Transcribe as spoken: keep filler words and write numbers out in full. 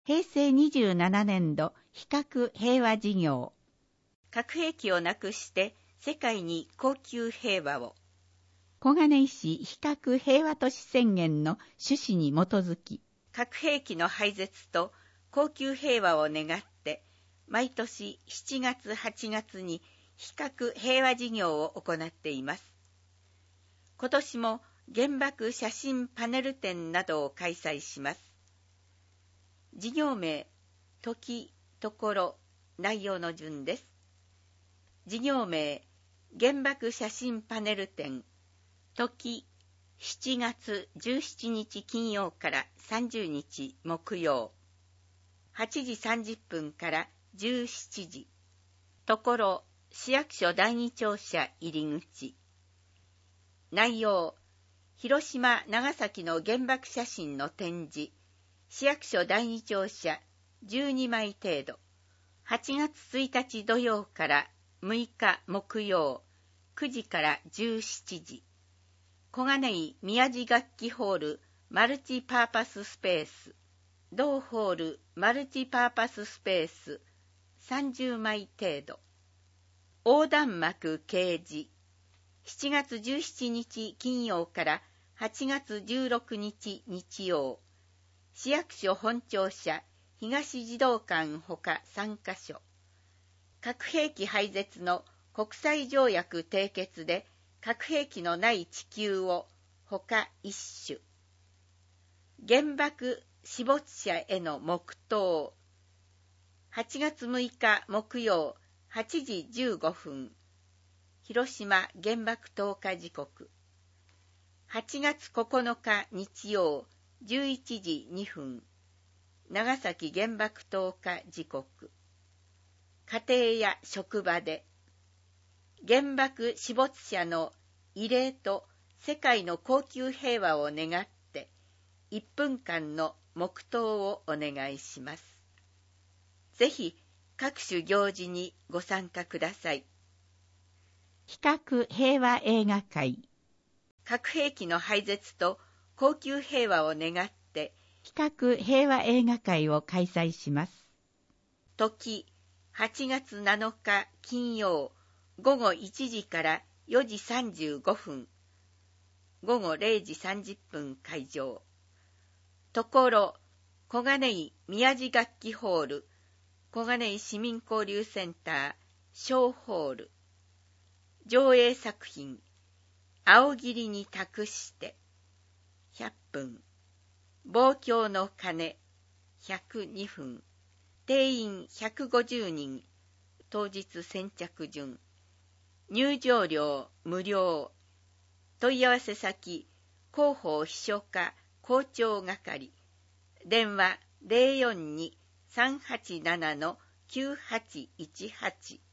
へいせいにじゅうななねんど非核平和事業。 核兵器をなくして世界に恒久平和を。 小金井市非核平和都市宣言の趣旨に基づき、 核兵器の廃絶と恒久平和を願って毎年しちがつはちがつに非核平和事業を行っています。今年も原爆写真パネル展などを開催します。事業名、時、ところ、内容の順です。事業名、原爆写真パネル展、時、しちがつじゅうしちにち金曜からさんじゅうにち木曜、はちじさんじゅっぷんからじゅうしちじ、ところ、市役所だいに庁舎入り口。内容、広島・長崎の原爆写真の展示、市役所だいに庁舎じゅうにまい程度、はちがつついたち土曜からむいか木曜、くじからじゅうしちじ、小金井宮地楽器ホールマルチパーパススペース、同ホールマルチパーパススペースさんじゅうまい程度、横断幕掲示、しちがつじゅうしちにち金曜からはちがつじゅうろくにち日曜、市役所本庁舎東児童館ほかさんかしょ、核兵器廃絶の国際条約締結で核兵器のない地球をほか一種、原爆死没者への黙祷、はちがつむいか木曜はちじじゅうごふん、広島原爆投下時刻、はちがつここのか日曜じゅういちじにふん、長崎原爆投下時刻。家庭や職場で原爆死没者の慰霊と世界の恒久平和を願っていっぷんかんの黙祷をお願いします。ぜひ各種行事にご参加ください。 非核平和映画会。 核兵器の廃絶と恒久平和を願って非核平和映画会を開催します。 時、はちがつなのか金曜ごごいちじからよじさんじゅうごふん、ごごれいじさんじゅっぷん会場。ところ、小金井宮地楽器ホール、小金井市民交流センター、小ホール。上映作品、青霧に託して、ひゃっぷん。望郷の鐘、ひゃくにふん。定員ひゃくごじゅうにん、当日先着順。入場料無料。問い合わせ先、広報秘書課校長係。電話 ゼロよんに さんはちなな きゅうはちいちはち。